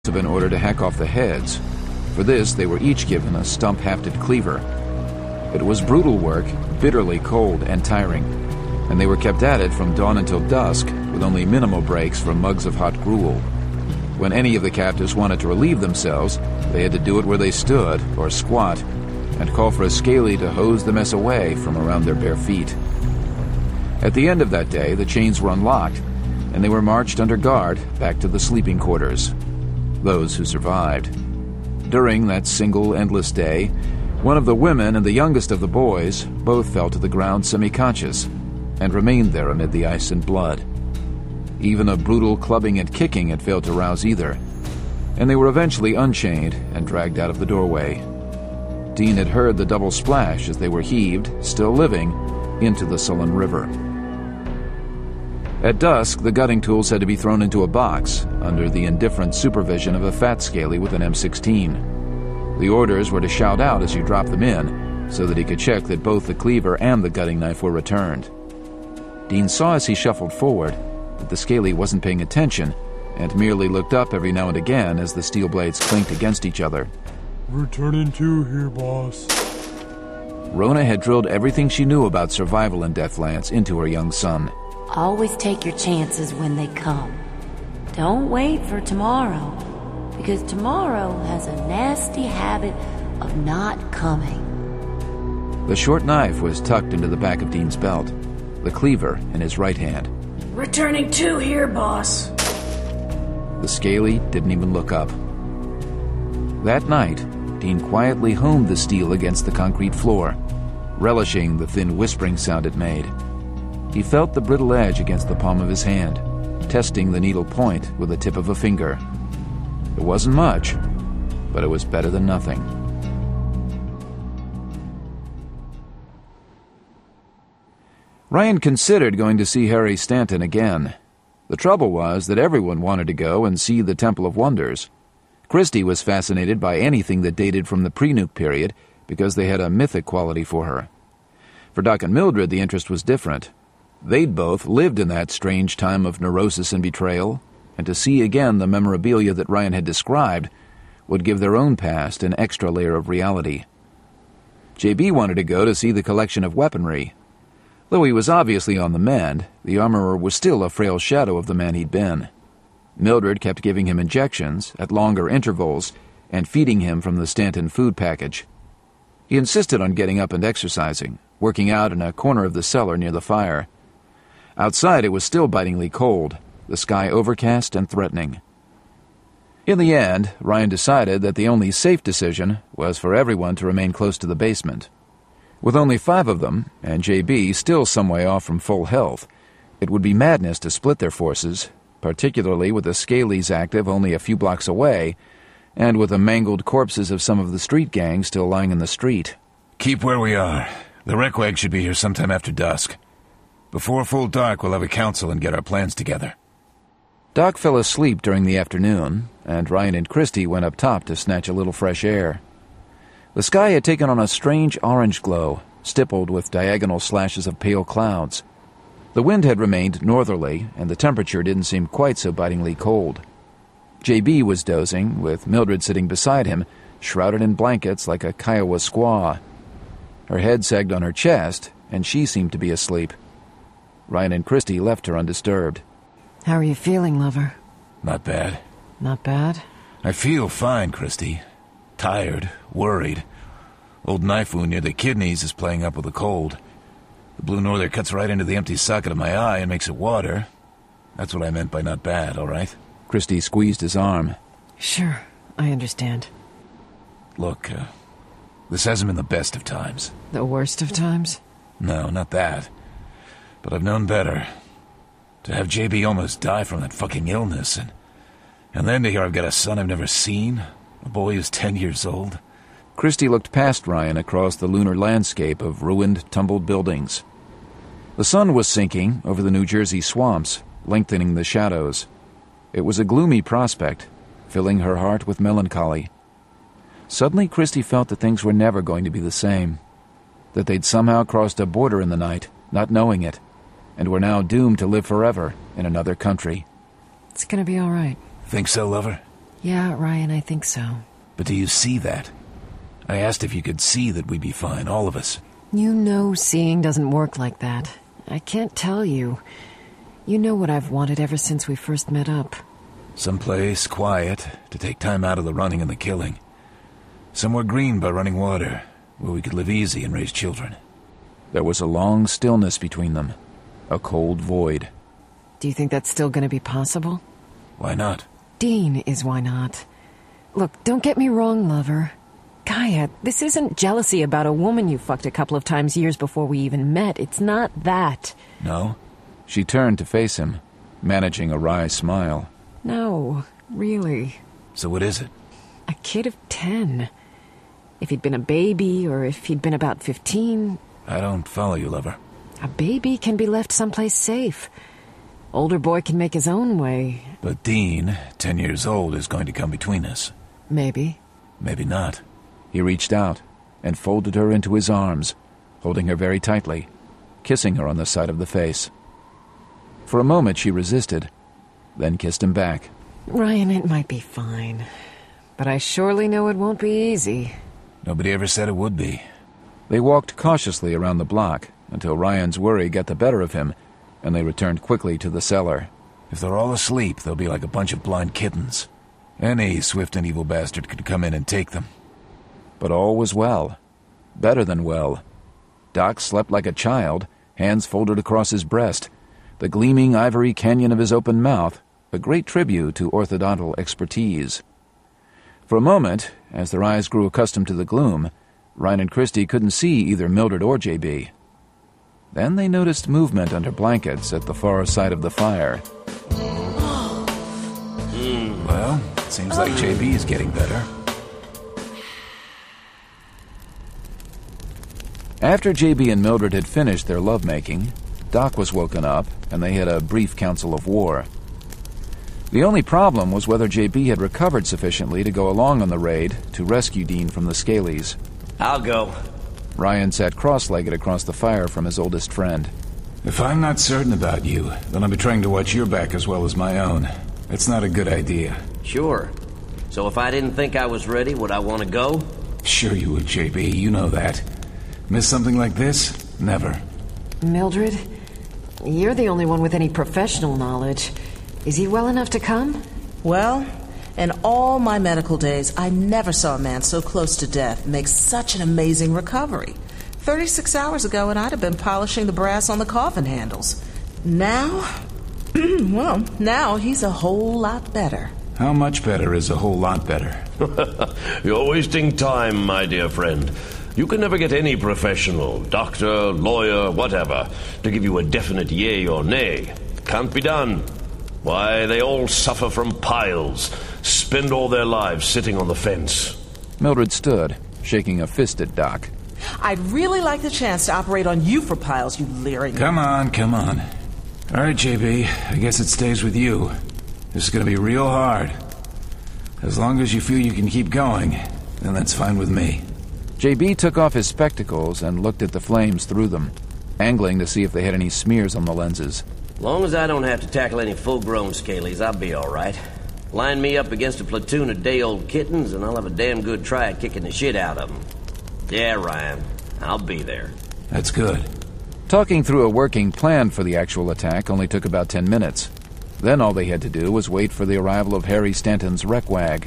have been ordered to hack off the heads. For this, they were each given a stump-hafted cleaver. It was brutal work, bitterly cold and tiring, and they were kept at it from dawn until dusk, with only minimal breaks for mugs of hot gruel. When any of the captives wanted to relieve themselves, they had to do it where they stood, or squat, and call for a scaly to hose the mess away from around their bare feet. At the end of that day, the chains were unlocked, and they were marched under guard back to the sleeping quarters. Those who survived. During that single endless day, one of the women and the youngest of the boys both fell to the ground semi-conscious and remained there amid the ice and blood. Even a brutal clubbing and kicking had failed to rouse either, and they were eventually unchained and dragged out of the doorway. Dean had heard the double splash as they were heaved, still living, into the sullen river. At dusk, the gutting tools had to be thrown into a box under the indifferent supervision of a fat scaly with an M16. The orders were to shout out as you dropped them in so that he could check that both the cleaver and the gutting knife were returned. Dean saw as he shuffled forward that the scaly wasn't paying attention and merely looked up every now and again as the steel blades clinked against each other. "Returning to here, boss." Rona had drilled everything she knew about survival in Deathlands into her young son. Always take your chances when they come. Don't wait for tomorrow, because tomorrow has a nasty habit of not coming. The short knife was tucked into the back of Dean's belt, the cleaver in his right hand. "Returning to here, boss." The scaly didn't even look up. That night, Dean quietly honed the steel against the concrete floor, relishing the thin whispering sound it made. He felt the brittle edge against the palm of his hand, testing the needle point with the tip of a finger. It wasn't much, but it was better than nothing. Ryan considered going to see Harry Stanton again. The trouble was that everyone wanted to go and see the Temple of Wonders. Christie was fascinated by anything that dated from the pre-nuke period because they had a mythic quality for her. For Doc and Mildred, the interest was different. They'd both lived in that strange time of neurosis and betrayal, and to see again the memorabilia that Ryan had described would give their own past an extra layer of reality. JB wanted to go to see the collection of weaponry. Though he was obviously on the mend, the armorer was still a frail shadow of the man he'd been. Mildred kept giving him injections at longer intervals and feeding him from the Stanton food package. He insisted on getting up and exercising, working out in a corner of the cellar near the fire. Outside, it was still bitingly cold, the sky overcast and threatening. In the end, Ryan decided that the only safe decision was for everyone to remain close to the basement. With only 5 of them, and JB still some way off from full health, it would be madness to split their forces, particularly with the Scalies active only a few blocks away, and with the mangled corpses of some of the street gangs still lying in the street. "Keep where we are. The Reckwag should be here sometime after dusk. Before full dark, we'll have a council and get our plans together." Doc fell asleep during the afternoon, and Ryan and Christie went up top to snatch a little fresh air. The sky had taken on a strange orange glow, stippled with diagonal slashes of pale clouds. The wind had remained northerly, and the temperature didn't seem quite so bitingly cold. JB was dozing, with Mildred sitting beside him, shrouded in blankets like a Kiowa squaw. Her head sagged on her chest, and she seemed to be asleep. Ryan and Christie left her undisturbed. "How are you feeling, lover?" Not bad. "Not bad?" I feel fine, Christy. Tired, worried. Old knife wound near the kidneys is playing up with a cold. The blue norther cuts right into the empty socket of my eye and makes it water. That's what I meant by not bad, all right? Christie squeezed his arm. "Sure, I understand." Look, this hasn't been the best of times. "The worst of times?" No, not that. But I've known better. To have JB almost die from that fucking illness, and then to hear I've got a son I've never seen, a boy who's 10 years old. Christie looked past Ryan across the lunar landscape of ruined, tumbled buildings. The sun was sinking over the New Jersey swamps, lengthening the shadows. It was a gloomy prospect, filling her heart with melancholy. Suddenly Christie felt that things were never going to be the same, that they'd somehow crossed a border in the night, not knowing it, and were now doomed to live forever in another country. "It's gonna be all right." Think so, lover? Yeah, Ryan, I think so. But do you see that? I asked if you could see that we'd be fine, all of us. You know seeing doesn't work like that. I can't tell you. You know what I've wanted ever since we first met up. Someplace quiet, to take time out of the running and the killing. Somewhere green by running water, where we could live easy and raise children. There was a long stillness between them, a cold void. Do you think that's still going to be possible? Why not? Dean is why not. Look, don't get me wrong, lover. Gaia, this isn't jealousy about a woman you fucked a couple of times years before we even met. It's not that. No? She turned to face him, managing a wry smile. No, really. So what is it? A kid of 10. If he'd been a baby, or if he'd been about 15... I don't follow you, lover. A baby can be left someplace safe. Older boy can make his own way. But Dean, 10 years old, is going to come between us. Maybe. Maybe not. He reached out and folded her into his arms, holding her very tightly, kissing her on the side of the face. For a moment she resisted, then kissed him back. Ryan, it might be fine. But I surely know it won't be easy. Nobody ever said it would be. They walked cautiously around the block until Ryan's worry got the better of him, and they returned quickly to the cellar. If they're all asleep, they'll be like a bunch of blind kittens. Any swift and evil bastard could come in and take them. But all was well. Better than well. Doc slept like a child, hands folded across his breast, the gleaming ivory canyon of his open mouth, a great tribute to orthodontal expertise. For a moment, as their eyes grew accustomed to the gloom, Ryan and Christy couldn't see either Mildred or J.B. Then they noticed movement under blankets at the far side of the fire. Well, seems like J.B. is getting better. After J.B. and Mildred had finished their lovemaking, Doc was woken up, and they had a brief council of war. The only problem was whether J.B. had recovered sufficiently to go along on the raid to rescue Dean from the Scalies. I'll go. Ryan sat cross-legged across the fire from his oldest friend. If I'm not certain about you, then I'll be trying to watch your back as well as my own. It's not a good idea. Sure. So if I didn't think I was ready, would I want to go? Sure you would, J.B. You know that. Miss something like this? Never. Mildred, you're the only one with any professional knowledge. Is he well enough to come? Well, in all my medical days, I never saw a man so close to death make such an amazing recovery. 36 hours ago, and I'd have been polishing the brass on the coffin handles. Now, well, now he's a whole lot better. How much better is a whole lot better? You're wasting time, my dear friend. You can never get any professional, doctor, lawyer, whatever, to give you a definite yay or nay. Can't be done. Why, they all suffer from piles, spend all their lives sitting on the fence. Mildred stood, shaking a fist at Doc. I'd really like the chance to operate on you for piles, you leering... Come on. All right, J.B., I guess it stays with you. This is going to be real hard. As long as you feel you can keep going, then that's fine with me. J.B. took off his spectacles and looked at the flames through them, angling to see if they had any smears on the lenses. Long as I don't have to tackle any full-grown scalies, I'll be all right. Line me up against a platoon of day-old kittens, and I'll have a damn good try at kicking the shit out of them. Yeah, Ryan, I'll be there. That's good. Talking through a working plan for the actual attack only took about 10 minutes. Then all they had to do was wait for the arrival of Harry Stanton's wreck-wag.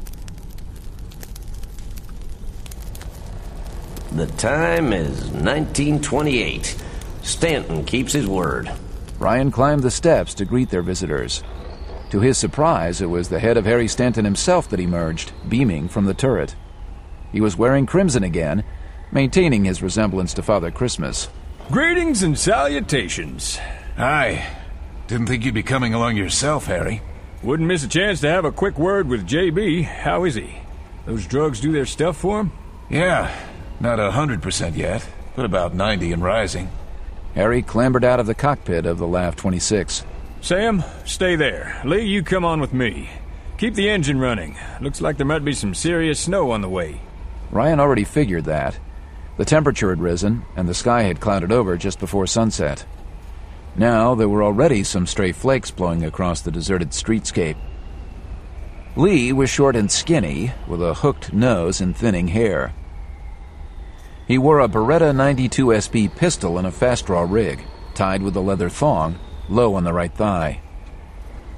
The time is 1928. Stanton keeps his word. Ryan climbed the steps to greet their visitors. To his surprise, it was the head of Harry Stanton himself that emerged, beaming from the turret. He was wearing crimson again, maintaining his resemblance to Father Christmas. Greetings and salutations. Hi. Didn't think you'd be coming along yourself, Harry. Wouldn't miss a chance to have a quick word with J.B. How is he? Those drugs do their stuff for him? Yeah, not 100% yet, but about 90 and rising. Harry clambered out of the cockpit of the LAV-26. Sam, stay there. Lee, you come on with me. Keep the engine running. Looks like there might be some serious snow on the way. Ryan already figured that. The temperature had risen, and the sky had clouded over just before sunset. Now there were already some stray flakes blowing across the deserted streetscape. Lee was short and skinny, with a hooked nose and thinning hair. He wore a Beretta 92 SP pistol in a fast-draw rig, tied with a leather thong, low on the right thigh.